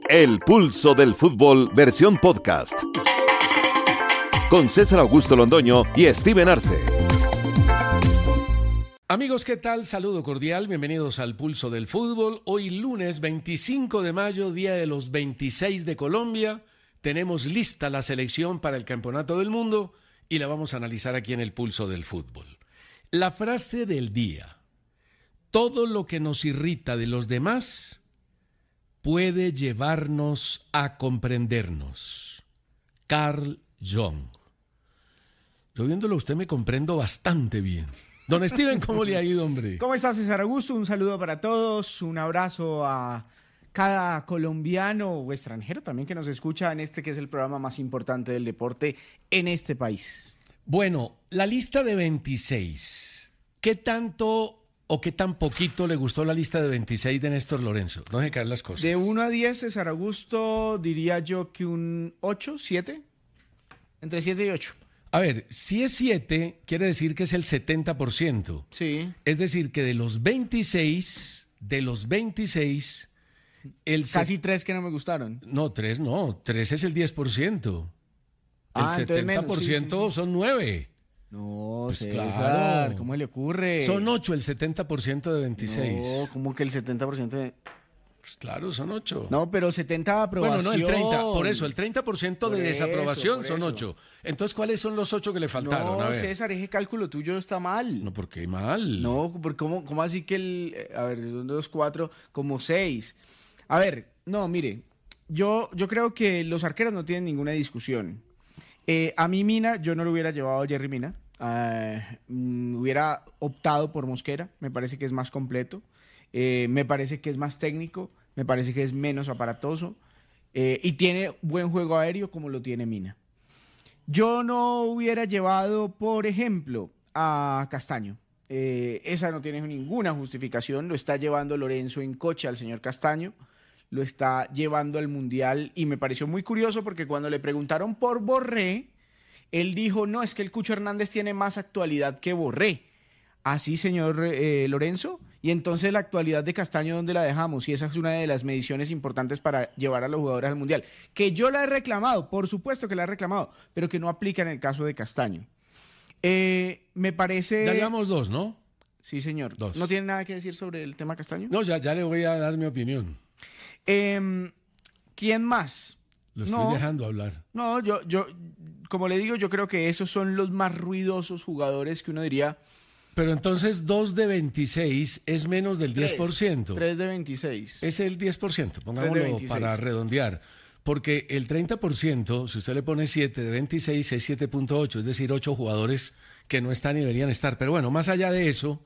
El Pulso del Fútbol, versión podcast. Con César Augusto Londoño y Steven Arce. Amigos, ¿qué tal? Saludo cordial, bienvenidos al Pulso del Fútbol. Hoy lunes 25 de mayo, día de los 26 de Colombia. Tenemos lista la selección para el Campeonato del Mundo y la vamos a analizar aquí en el Pulso del Fútbol. La frase del día: todo lo que nos irrita de los demás puede llevarnos a comprendernos. Carl Jung. Yo viéndolo a usted me comprendo bastante bien. Don Steven, ¿cómo le ha ido, hombre? ¿Cómo estás, César Augusto? Un saludo para todos, un abrazo a cada colombiano o extranjero también que nos escucha en este que es el programa más importante del deporte en este país. Bueno, la lista de 26. ¿Qué tanto o qué tan poquito le gustó la lista de 26 de Néstor Lorenzo? No se caen las cosas. De 1 a 10, César Augusto, diría yo que un 8, 7. Entre 7 y 8. A ver, si es 7, quiere decir que es el 70%. Sí. Es decir, que de los 26, Casi 3 que no me gustaron. No, 3 no, 3 es el 10%. El 70% menos, sí. son 9. No, Pues César, claro. ¿cómo le ocurre? Son 8 el 70% de 26. No, ¿cómo que el 70% de...? Pues claro, son 8. No, pero 70 de aprobación. Bueno, no, el 30. Por eso, el 30% de desaprobación por son eso. 8. Entonces, ¿cuáles son los 8 que le faltaron? No, A ver. César, ese cálculo tuyo está mal. No, ¿por qué mal? No, ¿cómo así que a ver, son 2, 4, como 6? A ver, no, mire, yo creo que los arqueros no tienen ninguna discusión. A mí Mina, yo no lo hubiera llevado a Jerry Mina. Hubiera optado por Mosquera, me parece que es más completo. Me parece que es más técnico, me parece que es menos aparatoso y tiene buen juego aéreo como lo tiene Mina. Yo no hubiera llevado, por ejemplo, a Castaño. Esa no tiene ninguna justificación. Lo está llevando Lorenzo en coche al señor Castaño. Lo está llevando al Mundial y me pareció muy curioso porque cuando le preguntaron por Borré, él dijo, no, es que el Cucho Hernández tiene más actualidad que Borré. ¿Así, señor Lorenzo? Y entonces la actualidad de Castaño, ¿dónde la dejamos? Y esa es una de las mediciones importantes para llevar a los jugadores al Mundial. Que yo la he reclamado, por supuesto que la he reclamado, pero que no aplica en el caso de Castaño. Me parece... Ya llevamos 2, ¿no? Sí, señor. 2. ¿No tiene nada que decir sobre el tema Castaño? No, ya le voy a dar mi opinión. ¿Quién más? Lo estoy dejando hablar. No, yo, como le digo, yo creo que esos son los más ruidosos jugadores que uno diría... Pero entonces 2 de 26 es menos del 10%. 3 de 26. Es el 10%, pongámoslo para redondear. Porque el 30%, si usted le pone 7 de 26, es 7.8, es decir, 8 jugadores que no están y deberían estar. Pero bueno, más allá de eso,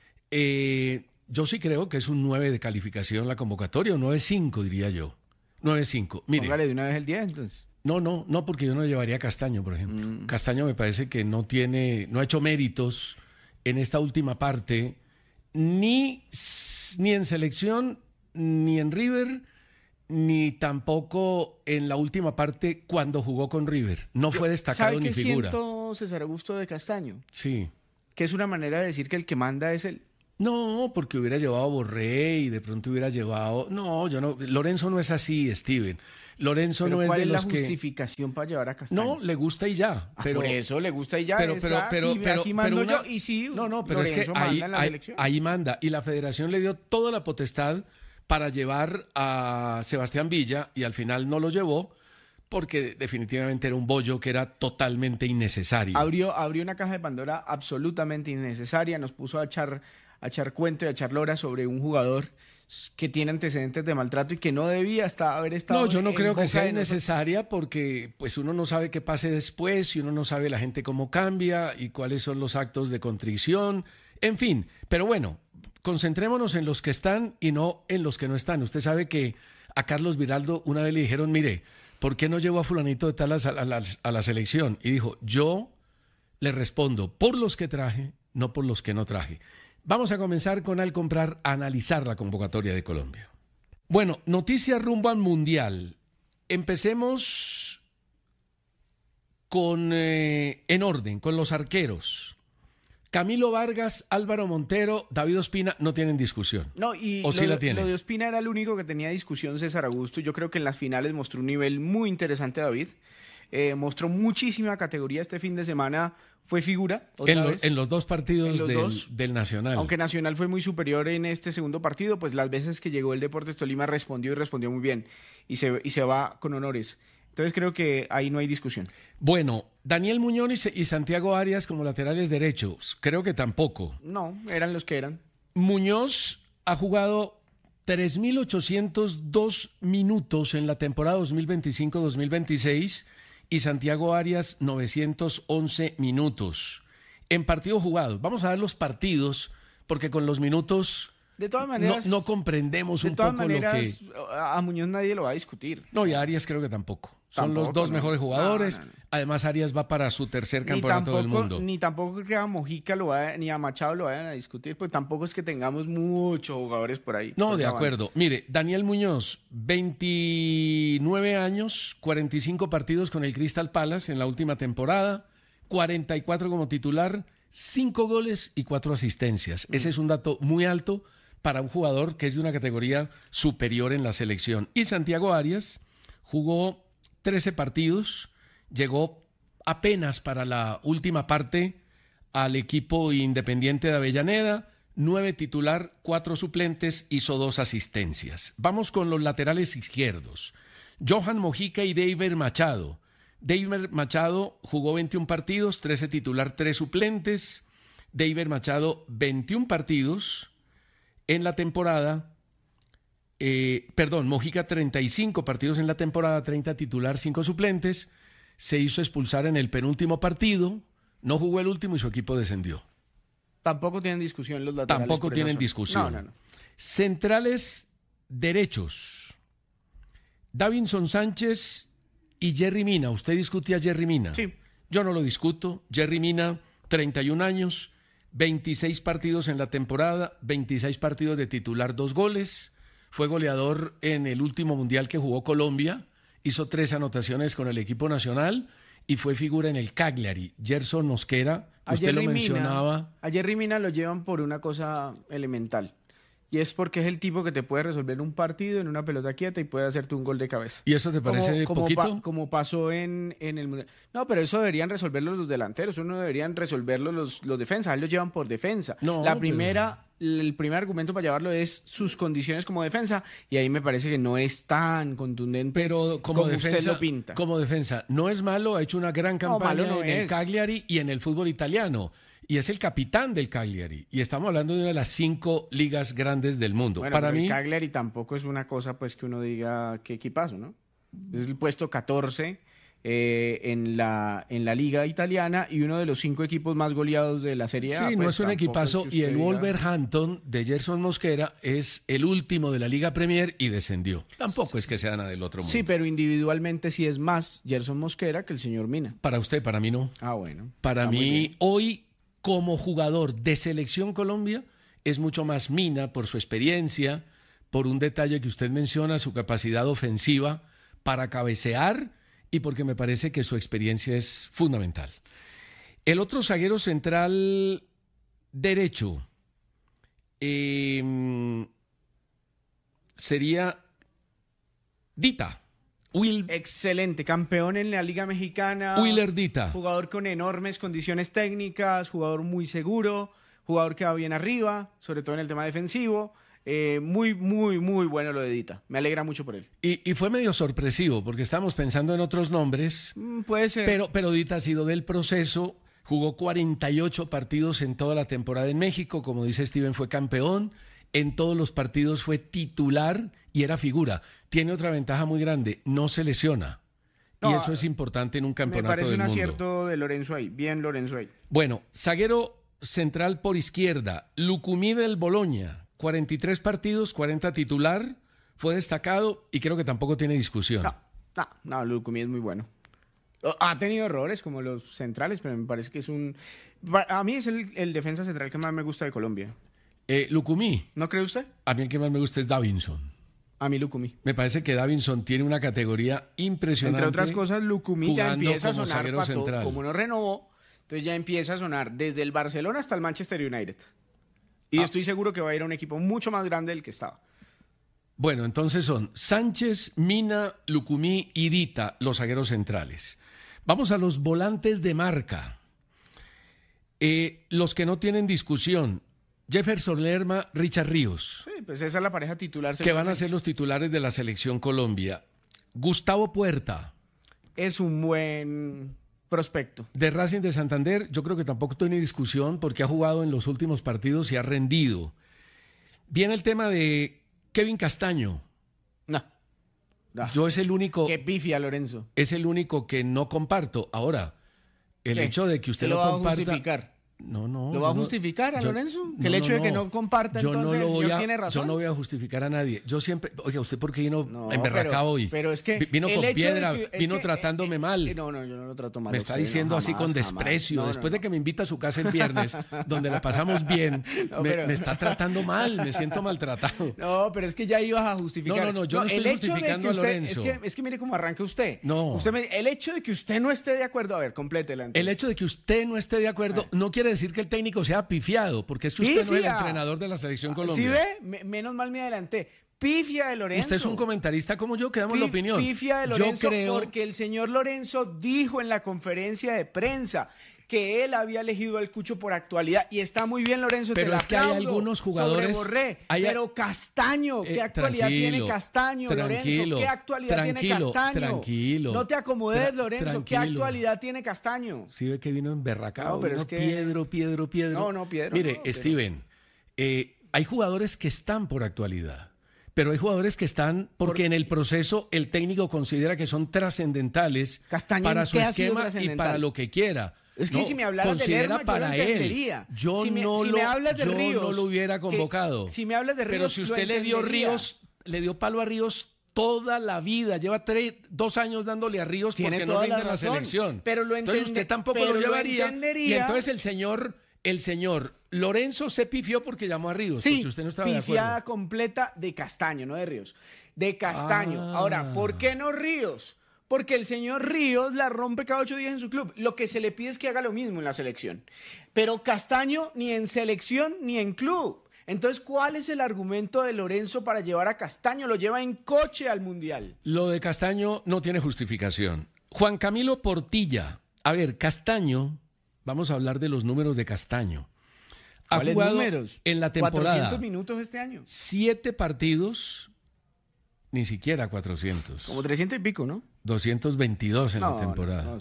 yo sí creo que es un 9 de calificación la convocatoria, o 9.5 diría yo. 9.5. Mire. Póngale de una vez el 10 entonces. No, porque yo no llevaría a Castaño, por ejemplo. Castaño me parece que no ha hecho méritos en esta última parte, ni en selección, ni en River, ni tampoco en la última parte cuando jugó con River. No fue destacado ni figura. ¿Sabe qué siento, César Augusto, de Castaño? Sí. Que es una manera de decir que el que manda es él. No, porque hubiera llevado a Borré y de pronto hubiera llevado... No, yo no. Lorenzo no es así, Steven. Lorenzo pero no es de los que... ¿cuál es la justificación para llevar a Castaño? No, le gusta y ya. Pero por eso le gusta y ya. Pero aquí mando yo y sí. No, pero Lorenzo es que manda en la selección. ahí manda. Y la federación le dio toda la potestad para llevar a Sebastián Villa y al final no lo llevó porque definitivamente era un bollo que era totalmente innecesario. Abrió una caja de Pandora absolutamente innecesaria. Nos puso a echar cuento y a echar lora sobre un jugador que tiene antecedentes de maltrato y que no debía haber estado. No, yo no creo que sea nosotros. innecesaria porque pues uno no sabe qué pase después y uno no sabe la gente cómo cambia y cuáles son los actos de contrición, en fin. Pero bueno, concentrémonos en los que están y no en los que no están. Usted sabe que a Carlos Viraldo una vez le dijeron, mire, ¿por qué no llevó a fulanito de tal a la selección? Y dijo, yo le respondo por los que traje, no por los que no traje. Vamos a comenzar con al comprar, a analizar la convocatoria de Colombia. Bueno, noticias rumbo al Mundial. Empecemos en orden, con los arqueros. Camilo Vargas, Álvaro Montero, David Ospina no tienen discusión. No, y ¿O sí la tienen? Lo de Ospina era el único que tenía discusión, César Augusto. Yo creo que en las finales mostró un nivel muy interesante David. Mostró muchísima categoría este fin de semana. Fue figura. En los dos partidos del Nacional. Aunque Nacional fue muy superior en este segundo partido, pues las veces que llegó el Deportes Tolima respondió muy bien. Y se va con honores. Entonces creo que ahí no hay discusión. Bueno, Daniel Muñoz y Santiago Arias como laterales derechos, creo que tampoco. No, eran los que eran. Muñoz ha jugado 3.802 minutos en la temporada 2025-2026 y Santiago Arias 911 minutos en partidos jugados. Vamos a ver los partidos porque con los minutos de todas maneras, no comprendemos un poco lo que... A Muñoz nadie lo va a discutir. No, y a Arias creo que tampoco. Son los dos mejores jugadores. No. Además, Arias va para su tercer campeonato del mundo. Ni tampoco creo que a Mojica ni a Machado lo vayan a discutir, pues tampoco es que tengamos muchos jugadores por ahí. No, de acuerdo. Mire, Daniel Muñoz, 29 años, 45 partidos con el Crystal Palace en la última temporada, 44 como titular, 5 goles y 4 asistencias. Ese es un dato muy alto para un jugador que es de una categoría superior en la selección. Y Santiago Arias jugó 13 partidos, llegó apenas para la última parte al equipo Independiente de Avellaneda, 9 titular, 4 suplentes, hizo 2 asistencias. Vamos con los laterales izquierdos. Johan Mojica y David Machado. David Machado jugó 21 partidos, 13 titular, 3 suplentes. David Machado, 21 partidos en la temporada. Mojica 35 partidos en la temporada, 30 titular, 5 suplentes, se hizo expulsar en el penúltimo partido, no jugó el último y su equipo descendió. Tampoco tienen discusión los laterales. Tampoco tienen discusión. No. Centrales derechos. Davinson Sánchez y Jerry Mina. ¿Usted discute a Jerry Mina? Sí. Yo no lo discuto. Jerry Mina, 31 años, 26 partidos en la temporada, 26 partidos de titular, 2 goles. Fue goleador en el último mundial que jugó Colombia, hizo 3 anotaciones con el equipo nacional y fue figura en el Cagliari. Gerson Mosquera, que usted lo mencionaba. A Jerry Mina lo llevan por una cosa elemental. Y es porque es el tipo que te puede resolver un partido en una pelota quieta y puede hacerte un gol de cabeza. ¿Y eso te parece poquito? Como pasó en el Mundial. No, pero eso deberían resolverlo los delanteros, eso no deberían resolverlo los defensas, ellos llevan por defensa. No, el primer argumento para llevarlo es sus condiciones como defensa, y ahí me parece que no es tan contundente como defensa, usted lo pinta. Como defensa, no es malo, ha hecho una gran campaña el Cagliari y en el fútbol italiano. Y es el capitán del Cagliari. Y estamos hablando de una de las 5 ligas grandes del mundo. Bueno, para mí, el Cagliari tampoco es una cosa pues que uno diga qué equipazo, ¿no? Es el puesto 14 en la liga italiana y uno de los 5 equipos más goleados de la Serie A. Sí, pues, no es un equipazo. Es y el Wolverhampton de Gerson Mosquera es el último de la Liga Premier y descendió. Tampoco es que sea nada del otro mundo. Sí, pero individualmente sí es más Gerson Mosquera que el señor Mina. Para usted, para mí no. Ah, bueno. Para mí, hoy, como jugador de Selección Colombia, es mucho más Mina por su experiencia, por un detalle que usted menciona, su capacidad ofensiva para cabecear y porque me parece que su experiencia es fundamental. El otro zaguero central derecho sería Dita. Excelente, campeón en la Liga Mexicana. Willer Dita. Jugador con enormes condiciones técnicas, jugador muy seguro, jugador que va bien arriba, sobre todo en el tema defensivo. Muy bueno lo de Dita. Me alegra mucho por él. Y fue medio sorpresivo, porque estábamos pensando en otros nombres. Puede ser. Pero Dita ha sido del proceso, jugó 48 partidos en toda la temporada en México. Como dice Steven, fue campeón. En todos los partidos fue titular y era figura. Tiene otra ventaja muy grande, no se lesiona. Y eso es importante en un campeonato del mundo. Me parece un acierto de Lorenzo ahí. Bien Lorenzo ahí. Bueno, zaguero central por izquierda, Lucumí del Bologna. 43 partidos, 40 titular, fue destacado y creo que tampoco tiene discusión. No, Lucumí es muy bueno. Ha tenido errores como los centrales, pero me parece que es a mí es el defensa central que más me gusta de Colombia. Lucumí. ¿No cree usted? A mí el que más me gusta es Davinson. A mí Lucumí. Me parece que Davinson tiene una categoría impresionante. Entre otras cosas, Lucumí ya empieza a como sonar zaguero central. como no renovó, Entonces ya empieza a sonar desde el Barcelona hasta el Manchester United. Y estoy seguro que va a ir a un equipo mucho más grande del que estaba. Bueno, entonces son Sánchez, Mina, Lucumí y Dita, los zagueros centrales. Vamos a los volantes de marca. Los que no tienen discusión, Jefferson Lerma, Richard Ríos. Sí, pues esa es la pareja titular. Que van a ser los titulares de la selección Colombia. Gustavo Puerta. Es un buen prospecto. De Racing de Santander, yo creo que tampoco tiene discusión porque ha jugado en los últimos partidos y ha rendido. Viene el tema de Kevin Castaño. No. Yo es el único. Qué pifia, Lorenzo. Es el único que no comparto. Ahora, el hecho de que usted lo comparta. Justificar? No. ¿Lo va a justificar a Lorenzo? Que el hecho de que no comparta, entonces el señor tiene razón. Yo no voy a justificar a nadie. Yo siempre. Oiga, ¿usted por qué vino emberracado hoy? Pero es que. Vino con piedra, vino tratándome mal. No, yo no lo trato mal. Me está diciendo así con desprecio. Después de que me invita a su casa el viernes, donde la pasamos bien, me está tratando mal. Me siento maltratado. No, pero es que ya ibas a justificar. No, yo no estoy justificando a Lorenzo. Es que mire cómo arranca usted. No. El hecho de que usted no esté de acuerdo. A ver, complétela entonces. El hecho de que usted no esté de acuerdo no quiere decir que el técnico sea pifiado, porque es que usted no es el entrenador de la selección Colombia. ¿Sí ve? Menos mal me adelanté. Pifia de Lorenzo. Usted es un comentarista como yo, que damos la opinión. Pifia de Lorenzo, porque el señor Lorenzo dijo en la conferencia de prensa que él había elegido al Cucho por actualidad, y está muy bien, Lorenzo, pero es que hay algunos jugadores pero Castaño, ¿qué actualidad tiene Castaño, Lorenzo? ¿Qué actualidad tiene Castaño? Tranquilo. No te acomodes, Lorenzo, ¿qué actualidad tiene Castaño? Sí ve que vino emberracado, no, pero es que... Piedro. No, Piedro. Mire, no, Steven, hay jugadores que están por actualidad. Pero hay jugadores que están porque en el proceso el técnico considera que son trascendentales para su esquema y para lo que quiera. Es que si me hablaras de Lerma, yo lo entendería. Yo no lo hubiera convocado. Si me hablas de Ríos, pero si usted le dio palo a Ríos toda la vida, lleva 2 años dándole a Ríos porque no rinde la selección. Pero entonces usted tampoco lo llevaría. Y entonces el señor Lorenzo se pifió porque llamó a Ríos. Sí, porque usted no estaba de acuerdo. Pifiada completa de Castaño, no de Ríos. De Castaño. Ahora, ¿por qué no Ríos? Porque el señor Ríos la rompe cada 8 días en su club. Lo que se le pide es que haga lo mismo en la selección. Pero Castaño ni en selección ni en club. Entonces, ¿cuál es el argumento de Lorenzo para llevar a Castaño? Lo lleva en coche al Mundial. Lo de Castaño no tiene justificación. Juan Camilo Portilla. A ver, Castaño, vamos a hablar de los números de Castaño. Ha jugado números? En la temporada 400 minutos este año. 7 partidos, ni siquiera 400. Como 300 y pico, ¿no? 222 en la temporada. No,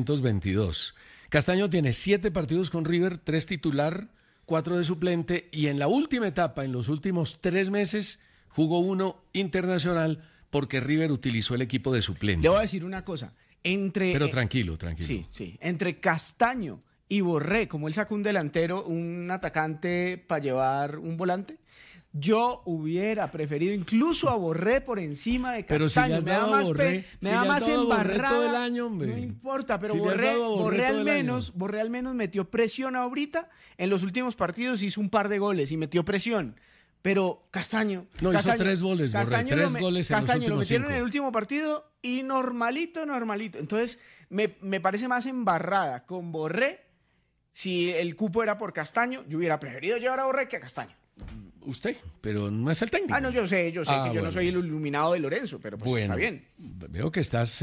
222. Castaño tiene 7 partidos con River, 3 titular, 4 de suplente, y en la última etapa, en los últimos 3 meses, jugó 1 internacional porque River utilizó el equipo de suplente. Le voy a decir una cosa. Pero tranquilo. Sí. Entre Castaño y Borré, como él sacó un delantero, un atacante para llevar un volante, yo hubiera preferido incluso a Borré por encima de Castaño. Pero si le has dado me da más embarrada. Todo el año, no importa, pero Borré al menos metió presión ahorita. En los últimos partidos hizo un par de goles y metió presión. Pero Castaño... hizo 3 goles, Borré, 3 goles en los últimos 5. Lo metieron en el último partido y normalito. Entonces, me parece más embarrada con Borré. Si el cupo era por Castaño, yo hubiera preferido llevar a Borré que a Castaño. Usted, pero no es el técnico. No, yo sé que yo no soy el iluminado de Lorenzo, pero pues está bien. Veo que estás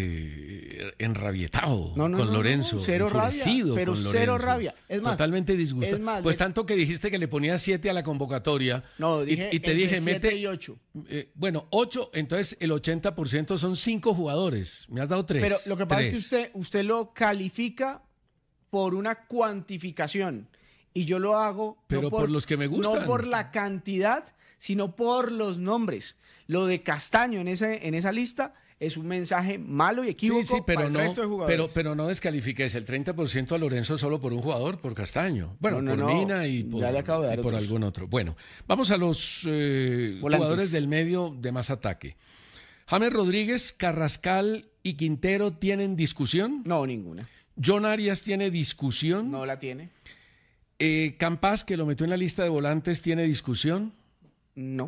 enrabietado con Lorenzo. Cero rabia, pero cero rabia. Es más, totalmente disgustado. Pues tanto que dijiste que le ponía 7 a la convocatoria. No, dije y te dije, 7 y 8. 8, entonces el 80% son 5 jugadores. Me has dado 3. Pero lo que pasa es que usted lo califica por una cuantificación. Y yo lo hago pero por los que me gustan. No por la cantidad, sino por los nombres. Lo de Castaño en esa lista es un mensaje malo y equívoco para el resto de jugadores. Pero no descalifiques el 30% a Lorenzo solo por un jugador, por Castaño. Bueno, por Mina y por algún otro. Bueno, vamos a los jugadores del medio de más ataque. James Rodríguez, Carrascal y Quintero ¿tienen discusión? No, ninguna. John Arias tiene discusión. No la tiene. Campas, que lo metió en la lista de volantes, ¿tiene discusión? No.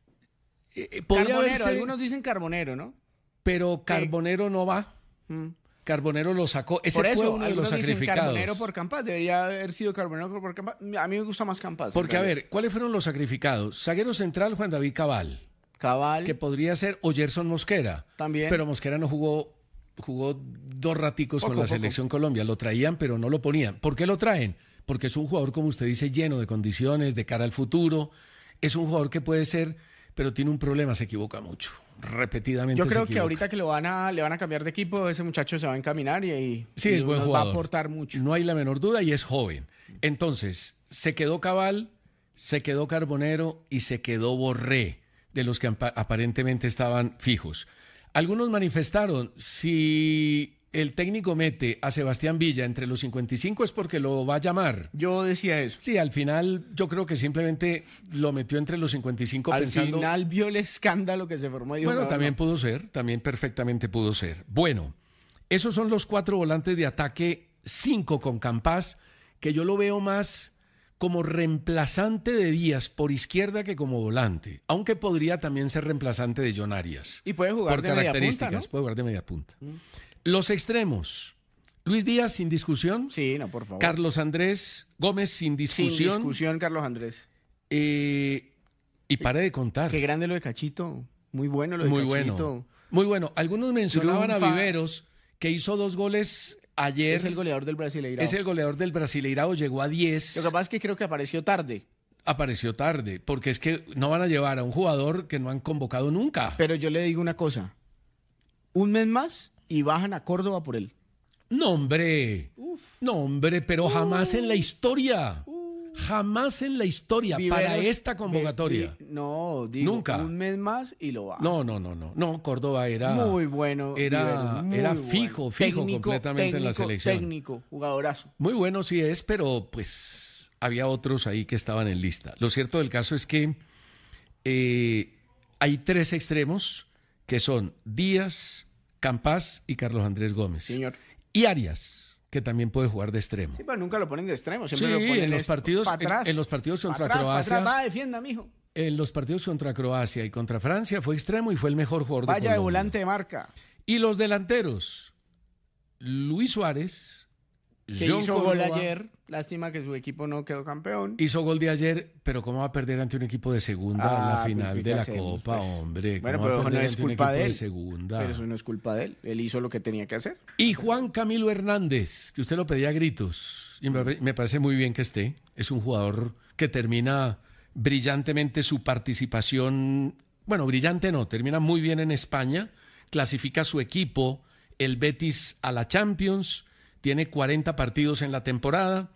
Carbonero, algunos dicen Carbonero, ¿no? Pero Carbonero no va. Carbonero lo sacó. Ese Por eso, fue uno de los algunos dicen sacrificados. Carbonero por Campas, debería haber sido Carbonero por Campas. A mí me gusta más Campas. Porque, a ver, ¿cuáles fueron los sacrificados? Zaguero central, Juan David Cabal, Cabal, que podría ser, o Gerson Mosquera. También. Pero Mosquera no jugó 2 raticos con la Selección Colombia. Lo traían, pero no lo ponían. ¿Por qué lo traen? Porque es un jugador, como usted dice, lleno de condiciones, de cara al futuro. Es un jugador que puede ser, pero tiene un problema, se equivoca mucho. Repetidamente yo creo se que equivoca. ahorita que le van a cambiar de equipo, ese muchacho se va a encaminar Sí, es buen nos jugador. va a aportar mucho. No hay la menor duda y es joven. Entonces, se quedó Cabal, se quedó Carbonero y se quedó Borré, de los que aparentemente estaban fijos. Algunos manifestaron, si el técnico mete a Sebastián Villa entre los 55 es porque lo va a llamar. Yo decía eso. Sí, al final yo creo que simplemente lo metió entre los 55 Al pensando... final vio el escándalo que se formó. Y dijo, Bueno, no, también no. pudo ser, también perfectamente pudo ser. Bueno, esos son los 4 volantes de ataque, 5 con Campas, que yo lo veo más como reemplazante de Díaz por izquierda que como volante, aunque podría también ser reemplazante de John Arias. Y puede jugar por de media características, punta, ¿no? puede jugar de media punta. Los extremos, Luis Díaz sin discusión, Sí, no, por favor. Carlos Andrés Gómez sin Sin discusión, discusión, Carlos Andrés. y pare de contar. Qué grande lo de Cachito. Muy bueno lo de Muy Cachito. bueno. Muy bueno. Algunos mencionaban a Triunfa. Viveros, que hizo 2 goles ayer. Es el goleador del Brasileirao. Es el goleador del Brasileirao, llegó a 10. Lo que pasa es que creo que apareció tarde. Apareció tarde, porque es que no van a llevar a un jugador que no han convocado nunca. Pero yo le digo una cosa. Un mes más y bajan a Córdoba por él. No, hombre. No, hombre, pero jamás en la historia. Jamás en la historia para Viveros, esta convocatoria. No, digo, Nunca. un mes más y lo bajan. No, Córdoba era Muy bueno. era, Viveros, muy era bueno. fijo completamente en la selección. Técnico, jugadorazo. Muy bueno sí es, pero pues había otros ahí que estaban en lista. Lo cierto del caso es que hay 3 extremos que son Díaz, Campas y Carlos Andrés Gómez. Señor. Y Arias, que también puede jugar de extremo. Sí, pero nunca lo ponen de extremo. Siempre Sí, lo ponen en los es partidos, pa' atrás. en los partidos contra Pa' atrás, pa' Croacia. atrás. Va, defienda, mijo. En los partidos contra Croacia y contra Francia fue extremo y fue el mejor jugador de Vaya de Colombia. volante de marca. Y los delanteros, Luis Suárez, Que John hizo gol Córdoba, ayer. Lástima que su equipo no quedó campeón. hizo gol de ayer, pero ¿cómo va a perder ante un equipo de segunda en la final pues, de ¿qué la hacemos, Copa, pues? hombre? Bueno, ¿Cómo va a pero no perder es ante un culpa equipo de él. segunda? Pero eso no es culpa de él. Él hizo lo que tenía que hacer. Y Juan Camilo Hernández, que usted lo pedía a gritos, y me parece muy bien que esté. Es un jugador que termina brillantemente su participación, bueno, brillante no, termina muy bien en España, clasifica a su equipo, el Betis, a la Champions, tiene 40 partidos en la temporada,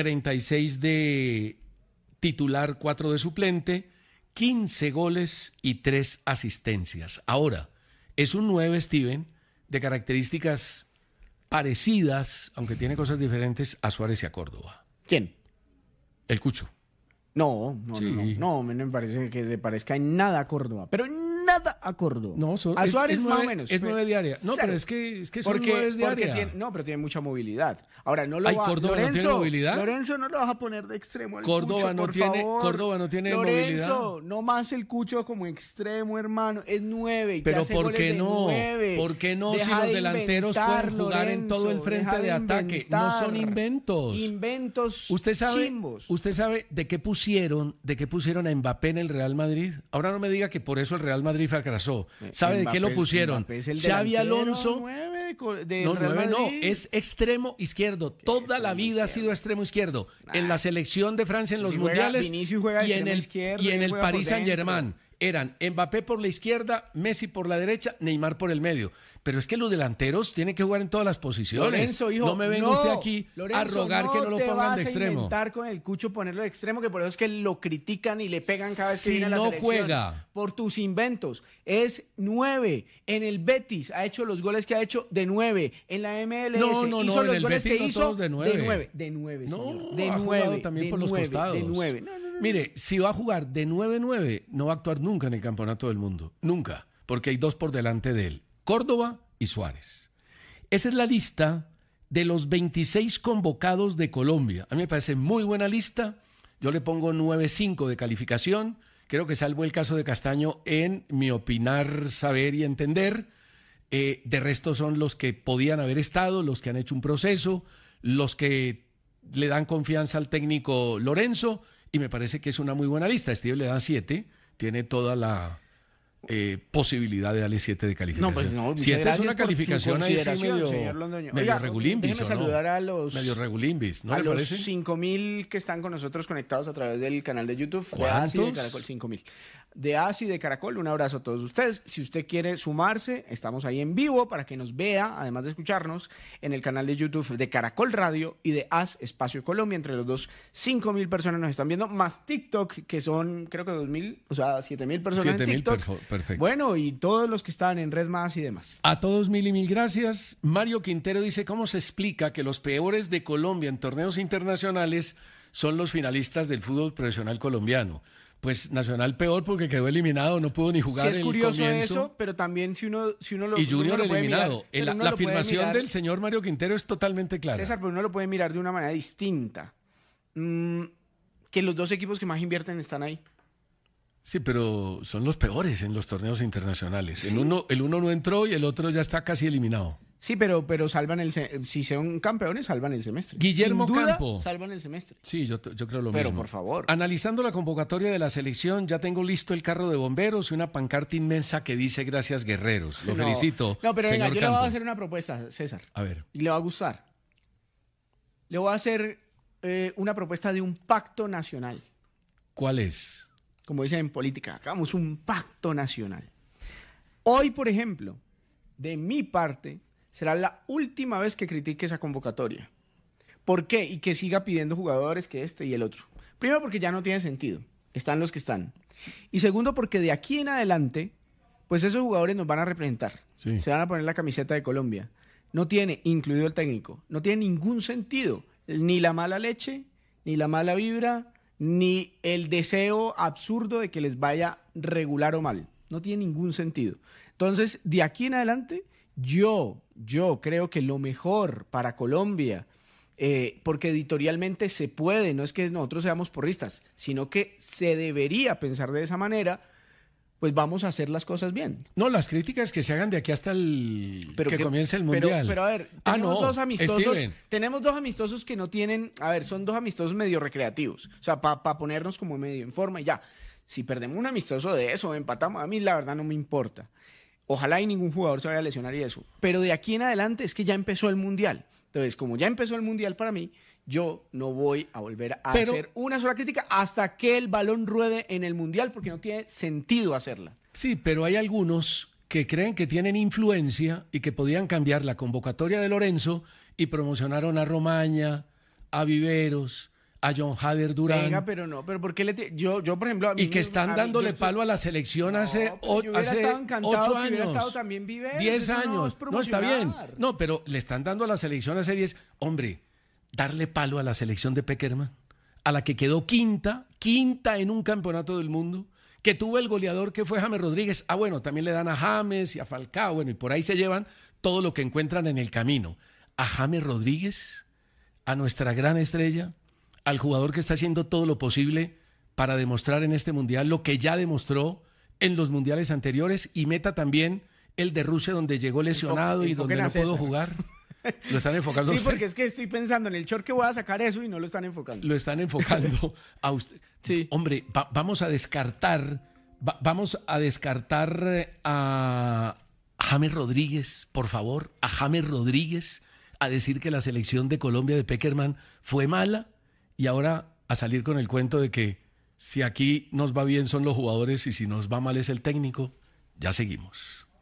36 de titular, 4 de suplente, 15 goles y 3 asistencias. Ahora, es un 9, Steven, de características parecidas, aunque tiene cosas diferentes, a Suárez y a Córdoba. ¿Quién? El Cucho. No, Sí. no, me parece que se parezca en nada a Córdoba, pero nada a Córdoba. No, a Suárez es más nueve- o menos. Es 9 de área. No, Cero. pero es que son Porque, 9 de porque área. tiene, pero tiene mucha movilidad. Ahora, no lo Ay, va Córdoba no tiene movilidad. Lorenzo no lo vas a poner de extremo al Córdoba Cucho, no por tiene- favor. Córdoba no tiene Lorenzo, movilidad. no más el Cucho como extremo, hermano. Es 9. Y Pero te hace ¿por goles qué de no? 9. ¿Por qué no si Deja los de delanteros inventar, pueden jugar en todo el Lorenzo, frente deja de ataque? No son inventos. Inventos ¿Usted chimbos. sabe de qué pusieron a Mbappé en el Real Madrid? Ahora no me diga que por eso el Real Madrid fracasó. ¿Sabe de qué lo pusieron? Mbappé es el Xavi delantero Alonso. 9 del No, Real 9 no, Madrid. es extremo izquierdo. Toda la vida ha sido extremo izquierdo. En la selección de Francia en los Si juega- mundiales Vinicius juega de y en extremo el, izquierdo, y en él el juega por Paris Saint-Germain dentro. eran Mbappé por la izquierda, Messi por la derecha, Neymar por el medio. Pero es que los delanteros tienen que jugar en todas las posiciones. Lorenzo, hijo, no me venga usted aquí a rogar que no lo pongan de te extremo. vas a inventar con el Cucho ponerlo de extremo, que por eso es que lo critican y le pegan cada vez que Si viene a la no selección. juega. Por tus inventos. Es 9. En el Betis ha hecho los goles que ha hecho de 9. En la MLS No, hizo en los el goles Betis que no hizo todos de 9. De 9, No, señor. De ha 9. jugado también de por los 9, costados. De 9. No. Mire, si va a jugar de 9-9, no va a actuar nunca en el campeonato del mundo. Nunca. Porque hay 2 por delante de él. Córdoba y Suárez. Esa es la lista de los 26 convocados de Colombia. A mí me parece muy buena lista. Yo le pongo 9.5 de calificación. Creo que salvo el caso de Castaño en mi opinar, saber y entender. De resto son los que podían haber estado, los que han hecho un proceso, los que le dan confianza al técnico Lorenzo, y me parece que es una muy buena lista. Steve le da 7, tiene toda la posibilidad de darle 7 de calificación. No, pues no, 7 es una calificación ahí sí medio, señor Londoño. medio Oiga, regulimbis, déjeme saludar a los... Medio regulimbis, ¿no a le los parece? 5.000 que están con nosotros conectados a través del canal de YouTube. ¿Cuántos? De ASI de Caracol, 5.000. De ASI de Caracol, un abrazo a todos ustedes. Si usted quiere sumarse, estamos ahí en vivo para que nos vea, además de escucharnos, en el canal de YouTube de Caracol Radio y de AS Espacio Colombia. Entre los dos, 5.000 personas nos están viendo, más TikTok, que son, creo que 2.000, o sea, 7.000 personas 7.000, en TikTok. perfecto. Bueno, y todos los que están en Red Más y demás. A todos mil y mil gracias. Mario Quintero dice, ¿cómo se explica que los peores de Colombia en torneos internacionales son los finalistas del fútbol profesional colombiano? Pues Nacional peor porque quedó eliminado, no pudo ni jugar Sí, es el curioso comienzo. eso, pero también si uno lo Y Junior uno lo puede eliminado. mirar, pero uno La lo puede afirmación mirar, del señor Mario Quintero es totalmente clara. César, pero uno lo puede mirar de una manera distinta. Que los dos equipos que más invierten están ahí. Sí, pero son los peores en los torneos internacionales. Sí. El uno no entró y el otro ya está casi eliminado. Sí, pero salvan si son campeones, salvan el semestre. Guillermo Sin duda, Campo. salvan el semestre. Sí, yo creo lo Pero, mismo. por favor. Analizando la convocatoria de la selección, ya tengo listo el carro de bomberos y una pancarta inmensa que dice gracias guerreros. Lo felicito. No, pero venga, señor yo le voy a Campo. hacer una propuesta, César. A ver. Y le va a gustar. Le voy a hacer una propuesta de un pacto nacional. ¿Cuál es? Como dicen en política, hagamos un pacto nacional. Hoy, por ejemplo, de mi parte, será la última vez que critique esa convocatoria. ¿Por qué? Y que siga pidiendo jugadores que este y el otro. Primero, porque ya no tiene sentido. Están los que están. Y segundo, porque de aquí en adelante, pues esos jugadores nos van a representar. Sí. Se van a poner la camiseta de Colombia. No tiene, incluido el técnico, no tiene ningún sentido. Ni la mala leche, ni la mala vibra, ni el deseo absurdo de que les vaya regular o mal. No tiene ningún sentido. Entonces, de aquí en adelante, yo creo que lo mejor para Colombia, porque editorialmente se puede, no es que nosotros seamos porristas, sino que se debería pensar de esa manera, pues vamos a hacer las cosas bien. No, las críticas que se hagan de aquí hasta que comience el Mundial. Pero a ver, tenemos dos amistosos que no tienen, a ver, son dos amistosos medio recreativos, o sea, para ponernos como medio en forma y ya. Si perdemos un amistoso de eso, empatamos, a mí la verdad no me importa. Ojalá y ningún jugador se vaya a lesionar y eso. Pero de aquí en adelante es que ya empezó el Mundial. Entonces, como ya empezó el Mundial para mí, yo no voy a volver a hacer una sola crítica hasta que el balón ruede en el Mundial, porque no tiene sentido hacerla. Sí, pero hay algunos que creen que tienen influencia y que podían cambiar la convocatoria de Lorenzo y promocionaron a Romaña, a Viveros, a John Hader Durán. Venga, pero no, pero ¿por qué yo por ejemplo... A mí y que están dándole palo a la selección hace 8 años. Hubiera estado también Viveros, 10 años. No, está bien. promocionar. No, pero le están dando a la selección hace 10. Hombre, darle palo a la selección de Pekerman, a la que quedó quinta en un campeonato del mundo, que tuvo el goleador que fue James Rodríguez. Ah, bueno, también le dan a James y a Falcao, bueno, y por ahí se llevan todo lo que encuentran en el camino. A James Rodríguez, a nuestra gran estrella, al jugador que está haciendo todo lo posible para demostrar en este mundial lo que ya demostró en los mundiales anteriores, y meta también el de Rusia, donde llegó lesionado y donde no pudo jugar. Lo están enfocando. Sí, porque es que estoy pensando en el short que voy a sacar eso y no lo están enfocando. Lo están enfocando a usted. Sí. Hombre, vamos a descartar a James Rodríguez, por favor, a James Rodríguez, a decir que la selección de Colombia de Pekerman fue mala, y ahora a salir con el cuento de que si aquí nos va bien son los jugadores y si nos va mal es el técnico. Ya seguimos.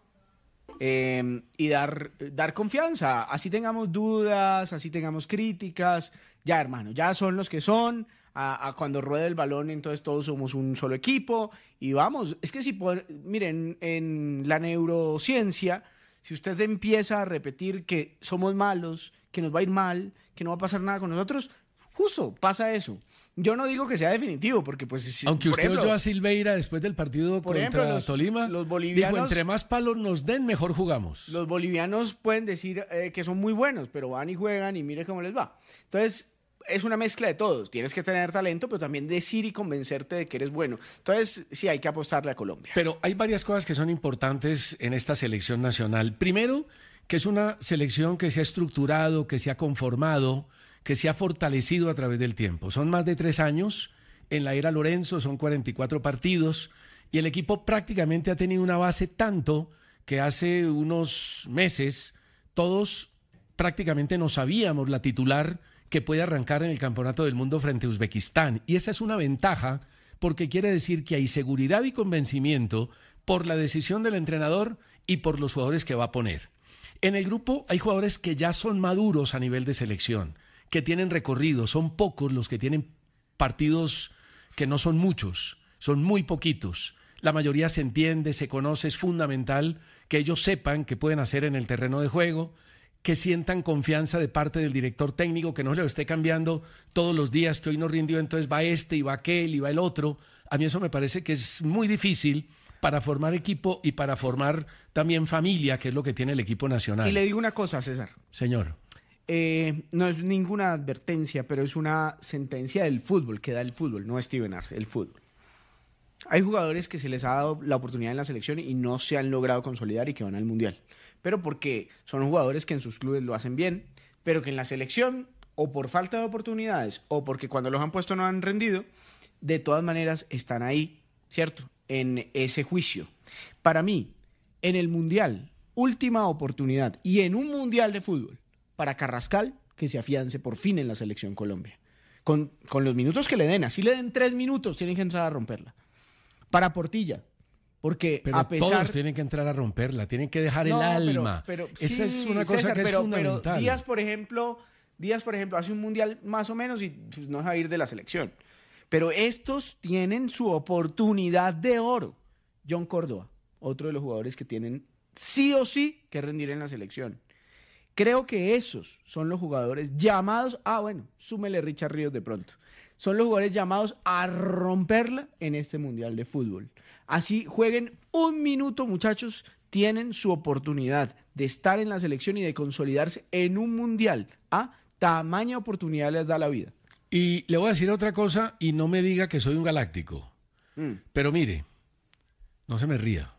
Y dar confianza, así tengamos dudas, así tengamos críticas, ya hermano, ya son los que son, a cuando ruede el balón entonces todos somos un solo equipo y vamos, es que miren, en la neurociencia, si usted empieza a repetir que somos malos, que nos va a ir mal, que no va a pasar nada con nosotros, justo pasa eso. Yo no digo que sea definitivo, porque pues... Aunque usted oyó a Silveira después del partido contra Tolima, los bolivianos, dijo, entre más palos nos den, mejor jugamos. Los bolivianos pueden decir que son muy buenos, pero van y juegan y mire cómo les va. Entonces, es una mezcla de todos. Tienes que tener talento, pero también decir y convencerte de que eres bueno. Entonces, sí, hay que apostarle a Colombia. Pero hay varias cosas que son importantes en esta selección nacional. Primero, que es una selección que se ha estructurado, que se ha conformado, que se ha fortalecido a través del tiempo. Son más de 3 años. En la era Lorenzo son 44 partidos y el equipo prácticamente ha tenido una base tanto que hace unos meses todos prácticamente no sabíamos la titular que puede arrancar en el Campeonato del Mundo frente a Uzbekistán. Y esa es una ventaja porque quiere decir que hay seguridad y convencimiento por la decisión del entrenador y por los jugadores que va a poner. En el grupo hay jugadores que ya son maduros a nivel de selección, que tienen recorrido, son pocos los que tienen partidos que no son muchos, son muy poquitos. La mayoría se entiende, se conoce, es fundamental que ellos sepan qué pueden hacer en el terreno de juego, que sientan confianza de parte del director técnico, que no se lo esté cambiando todos los días, que hoy no rindió, entonces va este y va aquel y va el otro. A mí eso me parece que es muy difícil para formar equipo y para formar también familia, que es lo que tiene el equipo nacional. Y le digo una cosa, César. Señor. No es ninguna advertencia, pero es una sentencia del fútbol, que da el fútbol, no Steven Arce, el fútbol. Hay jugadores que se les ha dado la oportunidad en la selección y no se han logrado consolidar y que van al Mundial. Pero porque son jugadores que en sus clubes lo hacen bien, pero que en la selección, o por falta de oportunidades, o porque cuando los han puesto no han rendido, de todas maneras están ahí, ¿cierto? En ese juicio. Para mí, en el Mundial, última oportunidad, y en un Mundial de fútbol, para Carrascal, que se afiance por fin en la selección Colombia. Con los minutos que le den, así le den 3 minutos, tienen que entrar a romperla. Para Portilla, porque pero a pesar... todos tienen que entrar a romperla, tienen que dejar el alma. Esa es una cosa, César, que es fundamental. Pero Díaz, por ejemplo, hace un Mundial más o menos y pues, no va a ir de la selección. Pero estos tienen su oportunidad de oro. John Córdoba, otro de los jugadores que tienen sí o sí que rendir en la selección. Creo que esos son los jugadores llamados, súmele Richard Ríos de pronto, son los jugadores llamados a romperla en este Mundial de Fútbol. Así jueguen 1 minuto, muchachos, tienen su oportunidad de estar en la selección y de consolidarse en un Mundial. Tamaña oportunidad les da la vida. Y le voy a decir otra cosa y no me diga que soy un galáctico. Pero mire, no se me ría.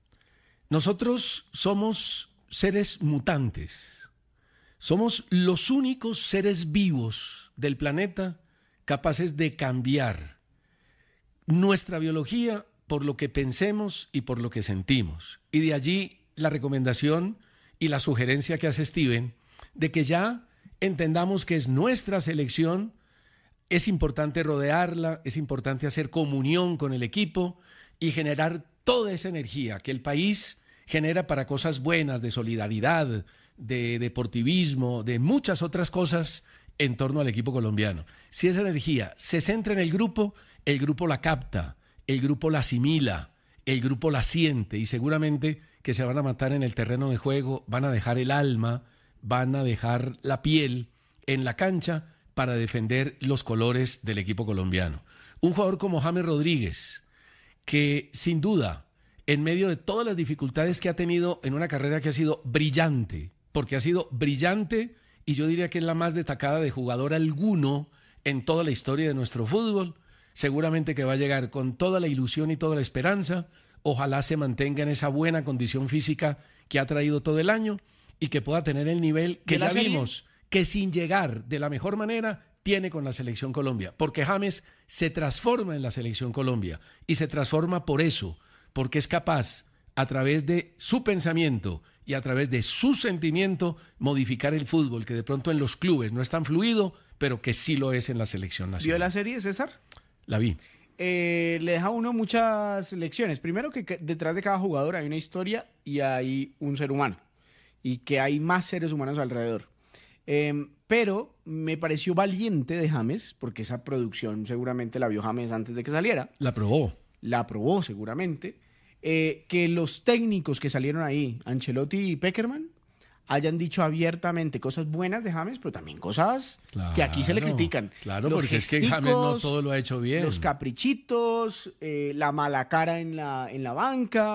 Nosotros somos seres mutantes. Somos los únicos seres vivos del planeta capaces de cambiar nuestra biología por lo que pensemos y por lo que sentimos. Y de allí la recomendación y la sugerencia que hace Steven de que ya entendamos que es nuestra selección, es importante rodearla, es importante hacer comunión con el equipo y generar toda esa energía que el país genera para cosas buenas, de solidaridad, de deportivismo, de muchas otras cosas en torno al equipo colombiano. Si esa energía se centra en el grupo la capta, el grupo la asimila, el grupo la siente y seguramente que se van a matar en el terreno de juego, van a dejar el alma, van a dejar la piel en la cancha para defender los colores del equipo colombiano. Un jugador como James Rodríguez, que sin duda, en medio de todas las dificultades que ha tenido en una carrera que ha sido brillante, porque ha sido brillante y yo diría que es la más destacada de jugador alguno en toda la historia de nuestro fútbol, seguramente que va a llegar con toda la ilusión y toda la esperanza, ojalá se mantenga en esa buena condición física que ha traído todo el año y que pueda tener el nivel que ya vimos que sin llegar de la mejor manera tiene con la Selección Colombia, porque James se transforma en la Selección Colombia y se transforma por eso, porque es capaz a través de su pensamiento y a través de su sentimiento modificar el fútbol, que de pronto en los clubes no es tan fluido, pero que sí lo es en la selección nacional. ¿Vio la serie, César? La vi. Le deja a uno muchas lecciones. Primero que detrás de cada jugador hay una historia y hay un ser humano, y que hay más seres humanos alrededor. Pero me pareció valiente de James, porque esa producción seguramente la vio James antes de que saliera. La probó seguramente. Que los técnicos que salieron ahí, Ancelotti y Pekerman, hayan dicho abiertamente cosas buenas de James, pero también cosas que aquí se le critican. Claro, los porque es que James no todo lo ha hecho bien. Los caprichitos, la mala cara en la banca,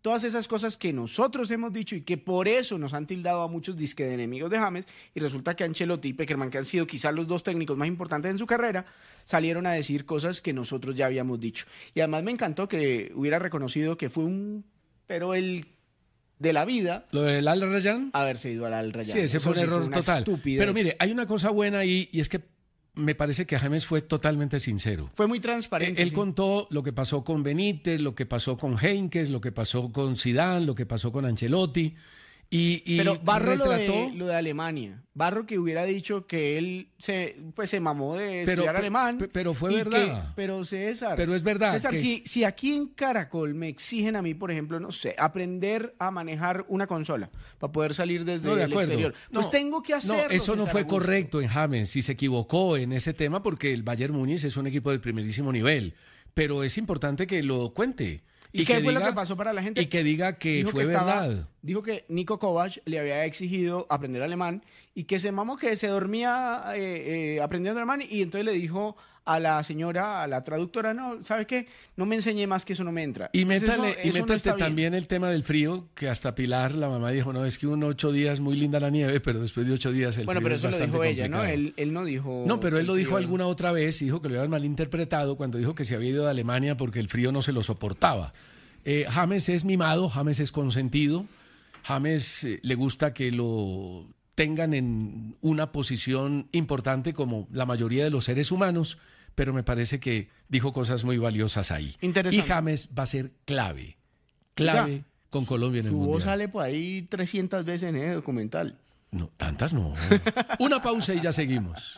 todas esas cosas que nosotros hemos dicho y que por eso nos han tildado a muchos disque de enemigos de James, y resulta que Ancelotti y Pekerman, que han sido quizás los dos técnicos más importantes en su carrera, salieron a decir cosas que nosotros ya habíamos dicho. Y además me encantó que hubiera reconocido que fue pero el de la vida, ¿Lo del Al Rayyan? haberse ido al Al Rayyan. Sí, ese fue un error total. Estupidez. Pero mire, hay una cosa buena ahí, y es que me parece que James fue totalmente sincero. Fue muy transparente. Él sí. contó lo que pasó con Benítez, lo que pasó con Heinkes, lo que pasó con Zidane, lo que pasó con Ancelotti. Y Pero Barro retrató... lo de Alemania. Barro que hubiera dicho que él se mamó de Pero- estudiar alemán. pero fue y verdad. Pero César. Pero es verdad César, que- si aquí en Caracol me exigen a mí, por ejemplo, no sé, aprender a manejar una consola para poder salir desde No, de el acuerdo. exterior, pues No, tengo que hacerlo. No, eso no César fue Augusto. correcto en James, y se equivocó en ese tema porque el Bayern Múnich es un equipo de primerísimo nivel. Pero es importante que lo cuente. ¿Y qué que fue lo diga- que pasó para la gente? Y que diga que Dijo fue verdad. Dijo que Niko Kovac le había exigido aprender alemán y que se mamó, que se dormía aprendiendo alemán, y entonces le dijo a la señora, a la traductora, no, ¿sabes qué? No me enseñé más, que eso no me entra. Y Entonces, métale, y eso no métete está bien. también el tema del frío, que hasta Pilar, la mamá, dijo, no, es que 8 días muy linda la nieve, pero después de 8 días el Bueno, frío pero es eso lo bastante dijo ella, ¿no? complicado. Él no dijo... No, pero que él lo el dijo frío- alguna otra vez, y dijo que lo habían malinterpretado cuando dijo que se había ido de Alemania porque el frío no se lo soportaba. James es mimado, James es consentido, James le gusta que lo tengan en una posición importante como la mayoría de los seres humanos, pero me parece que dijo cosas muy valiosas ahí. Interesante. Y James va a ser clave Oiga, con Colombia en el Su voz Mundial. sale por ahí 300 veces en el documental. No, tantas no. Una pausa y ya seguimos.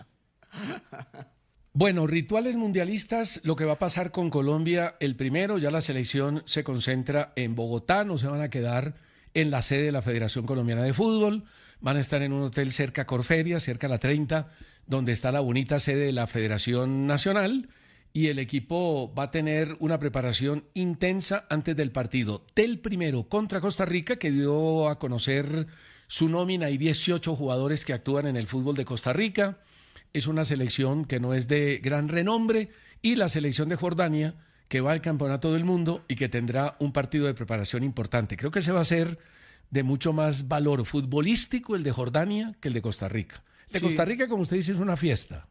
Bueno, rituales mundialistas, lo que va a pasar con Colombia, el primero, ya la selección se concentra en Bogotá, no se van a quedar en la sede de la Federación Colombiana de Fútbol, van a estar en un hotel cerca a Corferia, cerca a la 30, donde está la bonita sede de la Federación Nacional, y el equipo va a tener una preparación intensa antes del partido del primero contra Costa Rica, que dio a conocer su nómina y 18 jugadores que actúan en el fútbol de Costa Rica. Es una selección que no es de gran renombre, y la selección de Jordania, que va al Campeonato del Mundo y que tendrá un partido de preparación importante. Creo que ese va a ser de mucho más valor futbolístico el de Jordania que el de Costa Rica. El de Sí. Costa Rica, como usted dice, es una fiesta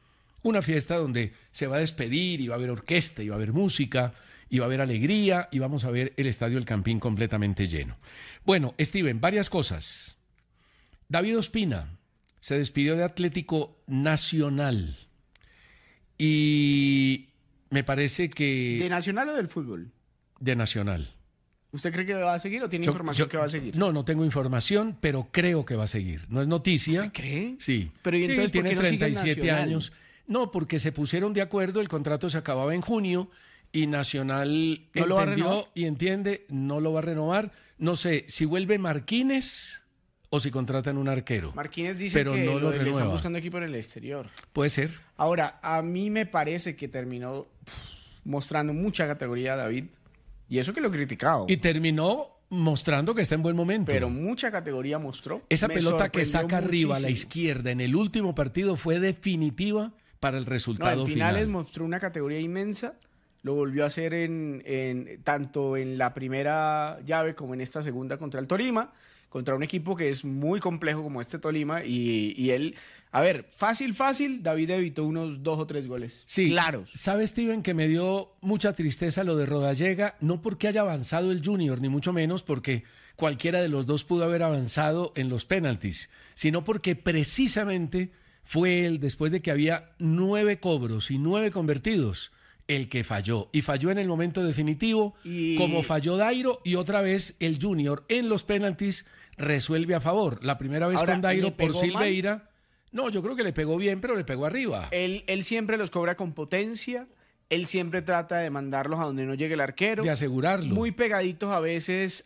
donde se va a despedir y va a haber orquesta y va a haber música y va a haber alegría y vamos a ver el Estadio El Campín completamente lleno. Bueno, Steven, varias cosas. David Ospina se despidió de Atlético Nacional y me parece que... ¿De Nacional o del fútbol? De Nacional. ¿Usted cree que va a seguir o tiene Yo- información yo- que va a seguir? No tengo información, pero creo que va a seguir. No es noticia. ¿Usted cree? Sí. Pero ¿y Sí, entonces por tiene qué no sigue en 37 Nacional? años. No, porque se pusieron de acuerdo, el contrato se acababa en junio y Nacional ¿No lo va a entendió renovar? y entiende, no lo va a renovar. No sé si vuelve Marquínez o si contratan un arquero. Marquínez dice Pero que no lo le están renueva. buscando equipo en el exterior. Puede ser. Ahora, a mí me parece que terminó mostrando mucha categoría David, y eso que lo he criticado, Y terminó mostrando que está en buen momento. pero mucha categoría mostró. Esa Me pelota que sorprendió saca arriba a la muchísimo. izquierda en el último partido fue definitiva para el No, resultado en finales final. mostró una categoría inmensa. Lo volvió a hacer tanto en la primera llave como en esta segunda contra el Tolima, contra un equipo que es muy complejo como este Tolima. Y él, a ver, fácil, David evitó unos 2 o 3 goles. Sí, Claros. ¿Sabe, Steven, que me dio mucha tristeza lo de Rodallega? No porque haya avanzado el Junior, ni mucho menos porque cualquiera de los dos pudo haber avanzado en los penaltis, sino porque precisamente fue él, después de que había 9 cobros y 9 convertidos, el que falló. Y falló en el momento definitivo, Y- como falló Dairo, y otra vez el Junior en los penaltis resuelve a favor. La primera vez Ahora, con Dairo ¿le por pegó mal? Silveira. No, yo creo que le pegó bien, pero le pegó arriba. Él siempre los cobra con potencia. Él siempre trata de mandarlos a donde no llegue el arquero. De asegurarlo. Muy pegaditos a veces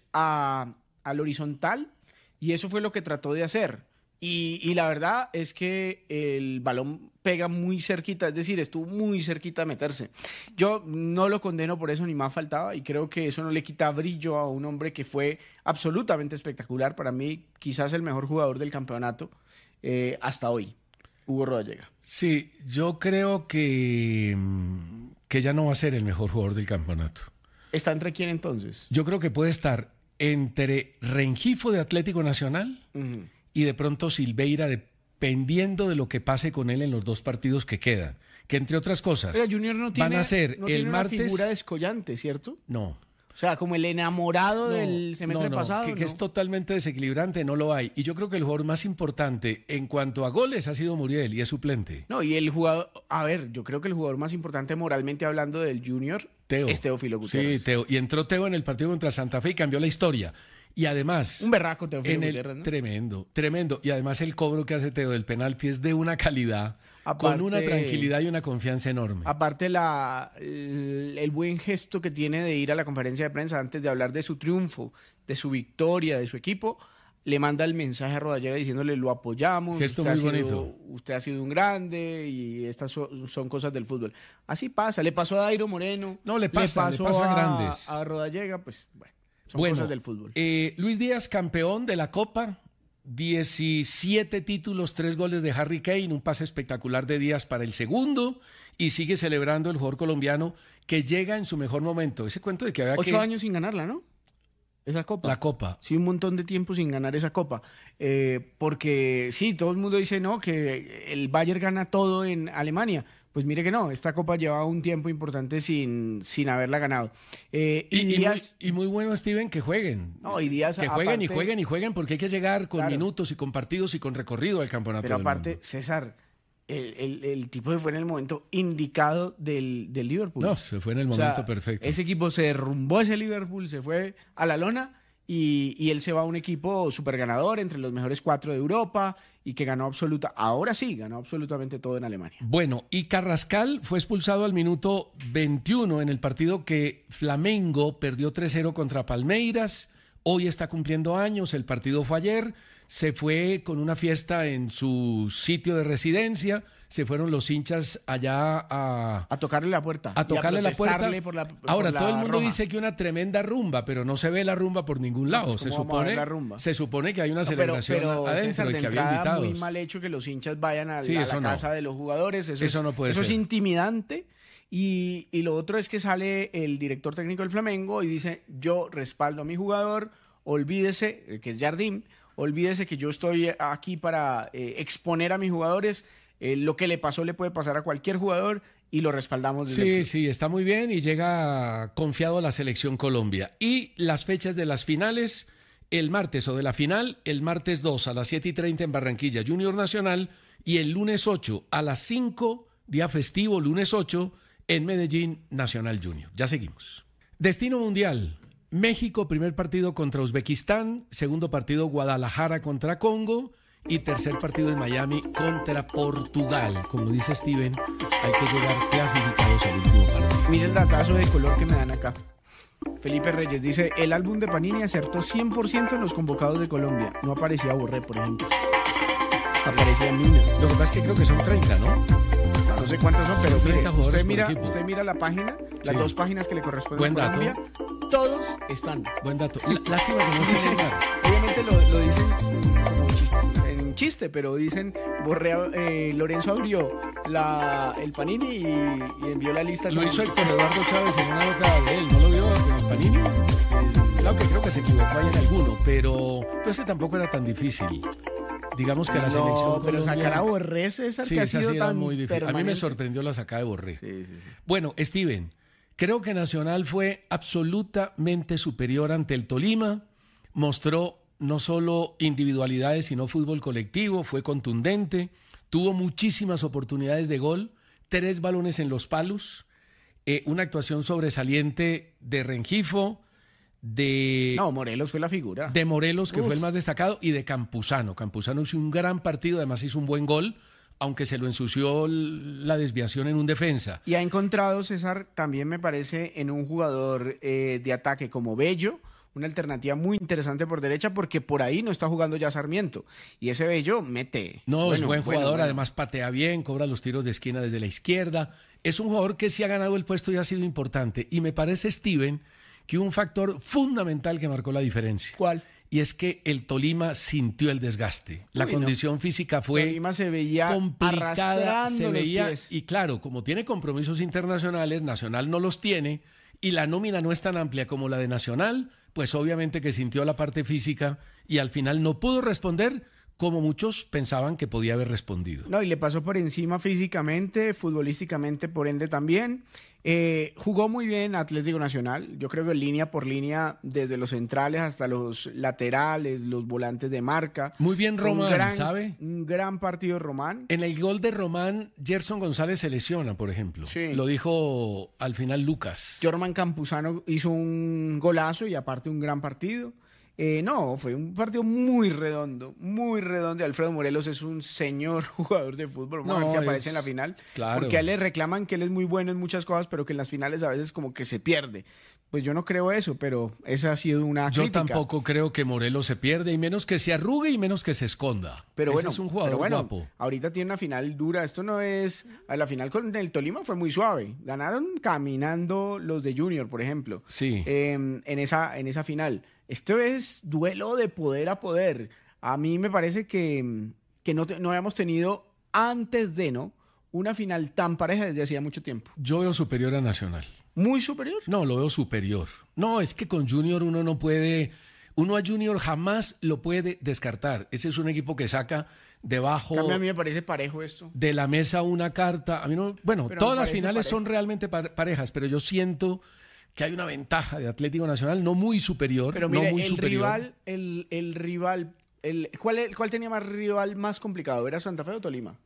al horizontal. Y eso fue lo que trató de hacer. Y la verdad es que el balón pega muy cerquita, es decir, estuvo muy cerquita de meterse. Yo no lo condeno por eso, ni más faltaba, y creo que eso no le quita brillo a un hombre que fue absolutamente espectacular. Para mí, quizás el mejor jugador del campeonato hasta hoy, Hugo Rodallega. Sí, yo creo que ya no va a ser el mejor jugador del campeonato. ¿Está entre quién entonces? Yo creo que puede estar entre Rengifo de Atlético Nacional y de pronto Silveira, dependiendo de lo que pase con él en los 2 partidos que quedan. Que entre otras cosas, Pero Junior no tiene, van a ser no el tiene martes. una figura descollante, ¿cierto? No. O sea, como el enamorado del semestre pasado. Que es totalmente desequilibrante, no lo hay. Y yo creo que el jugador más importante en cuanto a goles ha sido Muriel y es suplente. No, y el jugador, a ver, yo creo que el jugador más importante moralmente hablando del Junior Teo. es Teófilo Gutiérrez. Sí, Teo. Y entró Teo en el partido contra Santa Fe y cambió la historia. Y además... Un berraco Teófilo Gutiérrez, ¿no? Tremendo, tremendo. Y además el cobro que hace Teo del penalti es de una calidad, con una tranquilidad y una confianza enorme. Aparte el buen gesto que tiene de ir a la conferencia de prensa antes de hablar de su triunfo, de su victoria, de su equipo, le manda el mensaje a Rodallega diciéndole lo apoyamos, gesto muy bonito. Usted ha sido un grande y estas son cosas del fútbol. Así pasa, le pasó a Dairo Moreno, no, le pasa a grandes. A Rodallega, pues bueno, cosas del fútbol. Luis Díaz, campeón de la Copa, 17 títulos, 3 goles de Harry Kane, un pase espectacular de Díaz para el segundo, y sigue celebrando el jugador colombiano que llega en su mejor momento. Ese cuento de que había 8 años sin ganarla, ¿no? Esa Copa. La Copa. Sí, un montón de tiempo sin ganar esa Copa. Porque sí, todo el mundo dice no, que el Bayern gana todo en Alemania. Pues mire que no, esta Copa lleva un tiempo importante sin haberla ganado. Y muy bueno, Steven, que jueguen. No, y Díaz, que jueguen aparte, y jueguen, porque hay que llegar con minutos y con partidos y con recorrido al campeonato. Pero aparte, César, el tipo se fue en el momento indicado del Liverpool. No, se fue en el momento perfecto. Ese equipo se derrumbó, ese Liverpool se fue a la lona y él se va a un equipo súper ganador, entre los mejores 4 de Europa y que ganó ganó absolutamente todo en Alemania. Bueno, y Carrascal fue expulsado al minuto 21 en el partido que Flamengo perdió 3-0 contra Palmeiras. Hoy está cumpliendo años, el partido fue ayer. Se fue con una fiesta en su sitio de residencia, se fueron los hinchas allá a tocarle la puerta. A tocarle la puerta. Ahora, todo el mundo roja. dice que una tremenda rumba, pero no se ve la rumba por ningún lado. Pues, se supone que hay una celebración adentro César, y que había invitados. Muy mal hecho que los hinchas vayan a la casa de los jugadores. Eso no puede ser. Eso es intimidante. Y lo otro es que sale el director técnico del Flamengo y dice, yo respaldo a mi jugador, olvídese, que es Jardim, olvídese que yo estoy aquí para exponer a mis jugadores. Lo que le pasó le puede pasar a cualquier jugador y lo respaldamos. Sí, está muy bien y llega confiado a la selección Colombia. Y las fechas de las finales, el martes o de la final, el martes 2 a las 7:30 en Barranquilla, Junior Nacional, y el lunes 8 a las 5, día festivo, lunes 8, en Medellín, Nacional Junior. Ya seguimos. Destino mundial. México, primer partido contra Uzbekistán, segundo partido Guadalajara contra Congo y tercer partido en Miami contra Portugal. Como dice Steven, hay que llegar clasificados al último partido. Mira el datazo de color que me dan acá. Felipe Reyes dice, el álbum de Panini acertó 100% en los convocados de Colombia. No aparecía Borré, por ejemplo. Aparecía Mina. Lo que pasa es que creo que son 30, ¿no? No sé cuántos son, pero mire, usted mira la página, las 2 páginas que le corresponden a Colombia, todos están. Buen dato. Lástima que no esté Neymar. Obviamente lo dicen como en chiste, pero dicen Lorenzo abrió el Panini y envió la lista. Lo hizo Héctor Eduardo Chávez en una nota de él, ¿no lo vio con el Panini? Claro que creo que se equivocó ahí en alguno, pero ese tampoco era tan difícil. Digamos que la selección pero sacar a Borré, César, que ha sido tan muy difícil. permanente. A mí me sorprendió la sacada de Borré. Sí. Bueno, Steven, creo que Nacional fue absolutamente superior ante el Tolima. Mostró no solo individualidades, sino fútbol colectivo. Fue contundente. Tuvo muchísimas oportunidades de gol. 3 balones en los palos. Una actuación sobresaliente de Rengifo. Morelos fue la figura. De Morelos, que fue el más destacado, y de Campuzano. Campuzano hizo un gran partido, además hizo un buen gol, aunque se lo ensució la desviación en un defensa. Y ha encontrado, César, también me parece, en un jugador de ataque como Bello, una alternativa muy interesante por derecha, porque por ahí no está jugando ya Sarmiento. Y ese Bello mete. Es buen jugador, además patea bien, cobra los tiros de esquina desde la izquierda. Es un jugador que sí ha ganado el puesto y ha sido importante. Y me parece, Steven, que un factor fundamental que marcó la diferencia. ¿Cuál? Y es que el Tolima sintió el desgaste. La condición física fue Tolima se veía complicada, arrastrando los pies. Y claro, como tiene compromisos internacionales, Nacional no los tiene, y la nómina no es tan amplia como la de Nacional, pues obviamente que sintió la parte física y al final no pudo responder como muchos pensaban que podía haber respondido. No, y le pasó por encima físicamente, futbolísticamente por ende también. Jugó muy bien Atlético Nacional, yo creo que línea por línea, desde los centrales hasta los laterales, los volantes de marca. Muy bien Román, ¿sabe? Un gran partido Román. En el gol de Román, Gerson González se lesiona, por ejemplo. Sí. Lo dijo al final Lucas. Jorman Campuzano hizo un golazo y aparte un gran partido. No, fue un partido muy redondo, muy redondo. Alfredo Morelos es un señor jugador de fútbol. Vamos a ver si aparece en la final. Claro. Porque a él le reclaman que él es muy bueno en muchas cosas, pero que en las finales a veces como que se pierde. Pues yo no creo eso, pero esa ha sido una crítica. Yo tampoco creo que Morelos se pierde, y menos que se arrugue y menos que se esconda. Pero Ese bueno, es un jugador guapo. Ahorita tiene una final dura. Esto no es... A la final con el Tolima fue muy suave. Ganaron caminando los de Junior, por ejemplo. Sí. En esa final. Esto es duelo de poder a poder. A mí me parece que no habíamos tenido antes de, ¿no?, una final tan pareja desde hacía mucho tiempo. Yo veo superior a Nacional. ¿Muy superior? No, lo veo superior. No, es que con Junior uno no puede... Uno a Junior jamás lo puede descartar. Ese es un equipo que saca debajo... A mí me parece parejo esto. De la mesa una carta. A mí no... Bueno, Pero todas me las parece finales parejo. Son realmente parejas, pero yo siento que hay una ventaja de Atlético Nacional, no muy superior, Pero mire, no muy superior. el rival, ¿cuál tenía más rival más complicado? ¿Era Santa Fe o Tolima?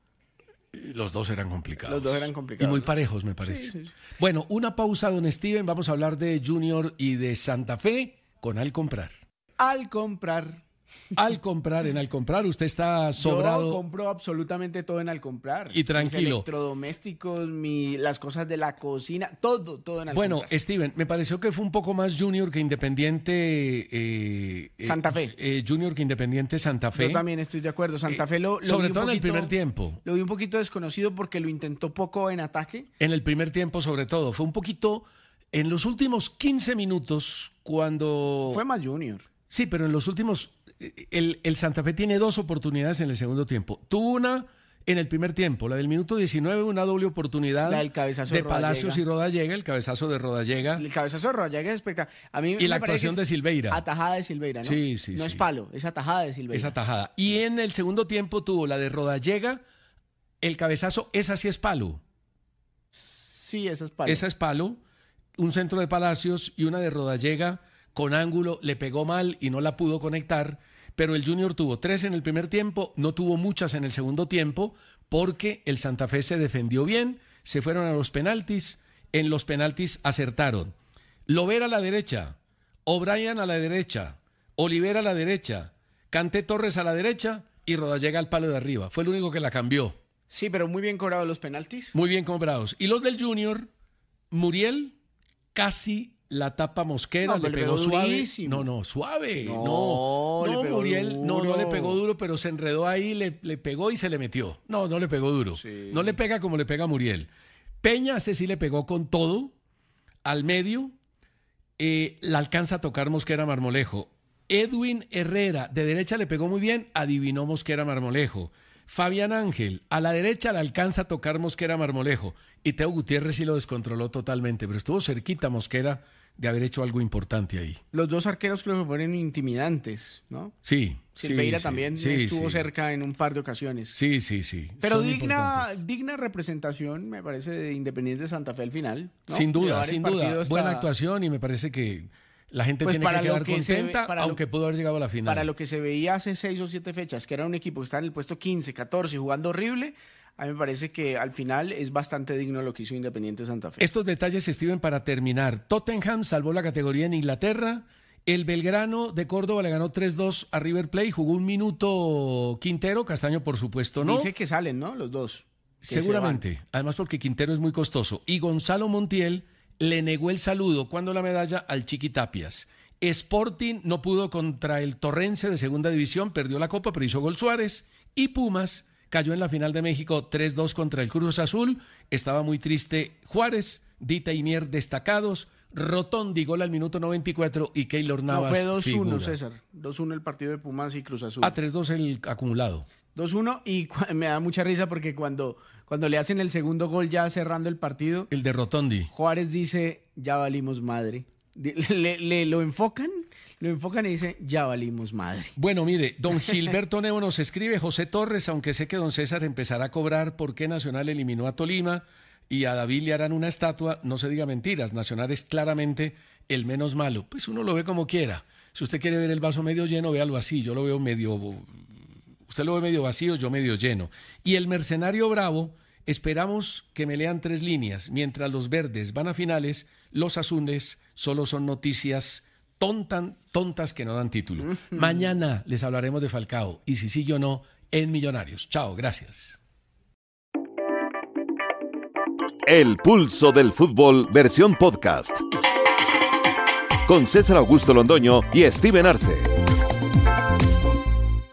Los dos eran complicados. Los dos eran complicados. Y muy parejos, me parece. Sí, sí. Bueno, una pausa, don Steven. Vamos a hablar de Junior y de Santa Fe con Al Comprar. Al comprar. Al comprar, en Al Comprar, usted está sobrado. Yo compro absolutamente todo en Al comprar. Y tranquilo. Mis electrodomésticos, las cosas de la cocina, todo en Al Bueno, comprar. Steven, me pareció que fue un poco más Junior que Independiente. Santa Fe. Junior que Independiente Santa Fe. Yo también estoy de acuerdo. Santa Fe lo sobre vi todo un en el poquito- primer tiempo. Lo vi un poquito desconocido porque lo intentó poco en ataque. En el primer tiempo, sobre todo. Fue un poquito. En los últimos 15 minutos, cuando. Fue más Junior. Sí, pero en los últimos. El Santa Fe tiene dos oportunidades en el segundo tiempo. Tuvo una en el primer tiempo, la del minuto 19, una doble oportunidad La del cabezazo de de Palacios Rodallega. y Rodallega, el cabezazo de Rodallega. El cabezazo de Rodallega es espectacular. A mí Y me la parece actuación que de es Silveira. Atajada de Silveira, ¿no? Sí, sí, No sí. es palo, es atajada de Silveira. Esa tajada. Y en el segundo tiempo tuvo la de Rodallega, el cabezazo, esa sí es palo. Sí, esa es palo. Esa es palo, un centro de Palacios y una de Rodallega con ángulo, le pegó mal y no la pudo conectar, pero el Junior tuvo 3 en el primer tiempo, no tuvo muchas en el segundo tiempo, porque el Santa Fe se defendió bien, se fueron a los penaltis, en los penaltis acertaron. Lovera a la derecha, O'Brien a la derecha, Olivera a la derecha, Kanté Torres a la derecha y Rodallega al palo de arriba. Fue el único que la cambió. Sí, pero muy bien cobrados los penaltis. Muy bien comprados. Y los del Junior, Muriel casi la tapa Mosquera, No, le pero le pegó pegó suave. durísimo. No, suave. No, No, le pegó Muriel, no duro. le pegó duro, pero se enredó ahí, le pegó y se le metió. No le pegó duro. Sí. No le pega como le pega a Muriel. Peña, ese sí le pegó con todo, al medio, la alcanza a tocar Mosquera Marmolejo. Edwin Herrera, de derecha le pegó muy bien, adivinó Mosquera Marmolejo. Fabián Ángel, a la derecha le alcanza a tocar Mosquera Marmolejo. Y Teo Gutiérrez sí lo descontroló totalmente, pero estuvo cerquita Mosquera de haber hecho algo importante ahí. Los dos arqueros creo que fueron intimidantes, ¿no? Sí. Silveira sí, también sí, estuvo sí. cerca en un par de ocasiones. Sí. Pero Son digna importantes. representación, me parece, de Independiente de Santa Fe al final, ¿no? Sin duda, Llevar el sin partido duda. hasta- Buena actuación y me parece que la gente Pues tiene para que lo quedar que se ve- contenta, para lo- aunque pudo haber llegado a la final. Para lo que se veía hace 6 o 7 fechas, que era un equipo que estaba en el puesto 15, 14, jugando horrible, a mí me parece que al final es bastante digno lo que hizo Independiente Santa Fe. Estos detalles escriben para terminar. Tottenham salvó la categoría en Inglaterra. El Belgrano de Córdoba le ganó 3-2 a River Plate. Jugó un minuto Quintero, Castaño por supuesto no. Dice que salen, ¿no? Los dos. que se Seguramente. Además porque Quintero es muy costoso. Y Gonzalo Montiel le negó el saludo cuando la medalla al Chiqui Tapias. Sporting no pudo contra el Torrense de segunda división, perdió la copa, pero hizo gol Suárez. Y Pumas cayó en la final de México 3-2 contra el Cruz Azul. Estaba muy triste Juárez, Dita y Mier destacados. Rotondi gol al minuto 94 y Keylor van. Navas No, fue 2-1, figura. César. 2-1 el partido de Pumas y Cruz Azul. 3-2 el acumulado. 2-1 y me da mucha risa porque cuando le hacen el segundo gol ya cerrando el partido, El de Rotondi. Juárez dice, ya valimos madre. Lo enfocan y dicen, ya valimos madre. Bueno, mire, don Gilberto Nebo nos escribe, José Torres, aunque sé que don César empezará a cobrar por qué Nacional eliminó a Tolima y a David le harán una estatua, no se diga mentiras, Nacional es claramente el menos malo. Pues uno lo ve como quiera. Si usted quiere ver el vaso medio lleno, véalo así. Yo lo veo medio... Usted lo ve medio vacío, yo medio lleno. Y el Mercenario Bravo, esperamos que me lean 3 líneas. Mientras los verdes van a finales, los azules solo son noticias tontas que no dan título. Mañana les hablaremos de Falcao. Y si sí, yo no, en Millonarios. Chao, gracias. El pulso del fútbol, versión podcast. Con César Augusto Londoño y Steven Arce.